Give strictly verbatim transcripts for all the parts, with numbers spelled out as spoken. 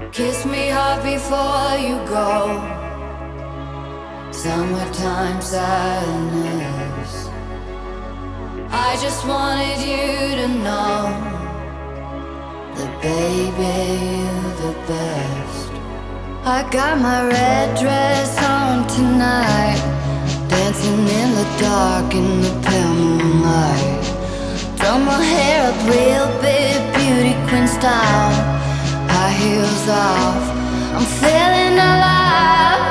Kiss me hard before you go. Summertime sadness. I just wanted you to know that baby, you're the best. I got my red dress on tonight, dancing in the dark in the pale moonlight. Drum my hair up real big, beauty queen style. High heels off, I'm feeling alive.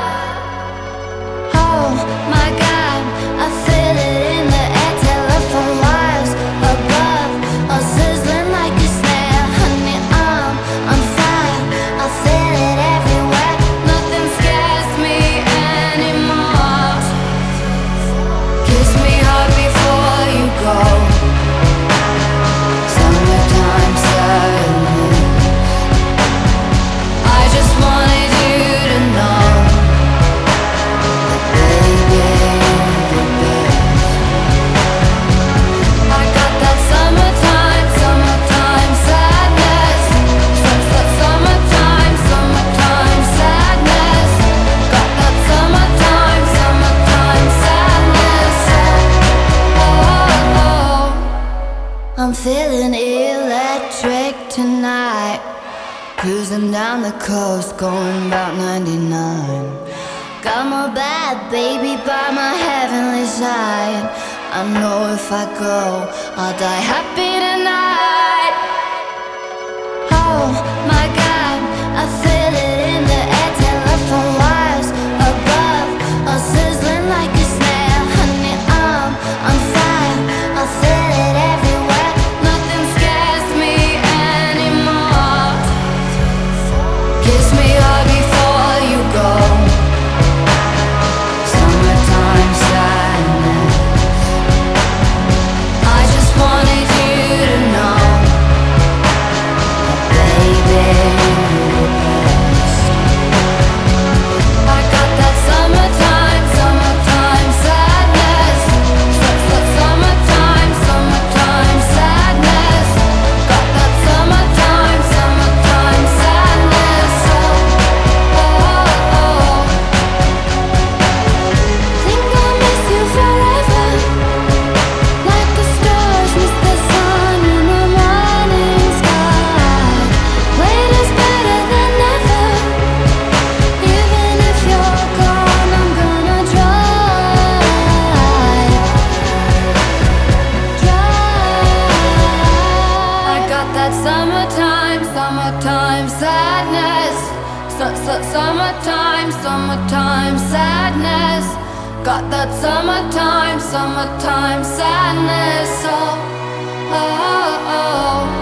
Oh my God, I feel it in the air. Telephone wires above, all sizzling like a snare. Honey, I'm on fire, I feel it everywhere. Nothing scares me anymore. Kiss me hard before you go. Summertime sadness. I just wanted you to know that baby, you're the best. I got that summertime, summertime sadness. Such that summertime, summertime sadness. Got that summertime, summertime sadness. Oh, oh. I'm feeling electric tonight. Cruising down the coast, going about ninety-nine. Got my bad baby by my heavenly side. I know if I go, I'll die happy tonight. Oh my God, I feel it in the air. Telephone wires above, all sizzling like a snare. Honey, I'm on fire, I feel it everywhere. Nothing scares me anymore. Kiss me hard before you go. Summertime sadness. I just wanted you to know that baby, you're the best. I got that summertime, summertime sadness. Such that summertime, summertime sadness. Got that summertime, summertime sadness. Oh, oh, oh. Think I'll miss you forever, like the stars miss the sun in the morning sky. Wait is better than never. Even if you're gone, I'm gonna try, try. I got that summertime, summertime sadness. Su- su- Summertime, summertime sadness. Got that summertime, summertime sadness. Oh, oh, oh.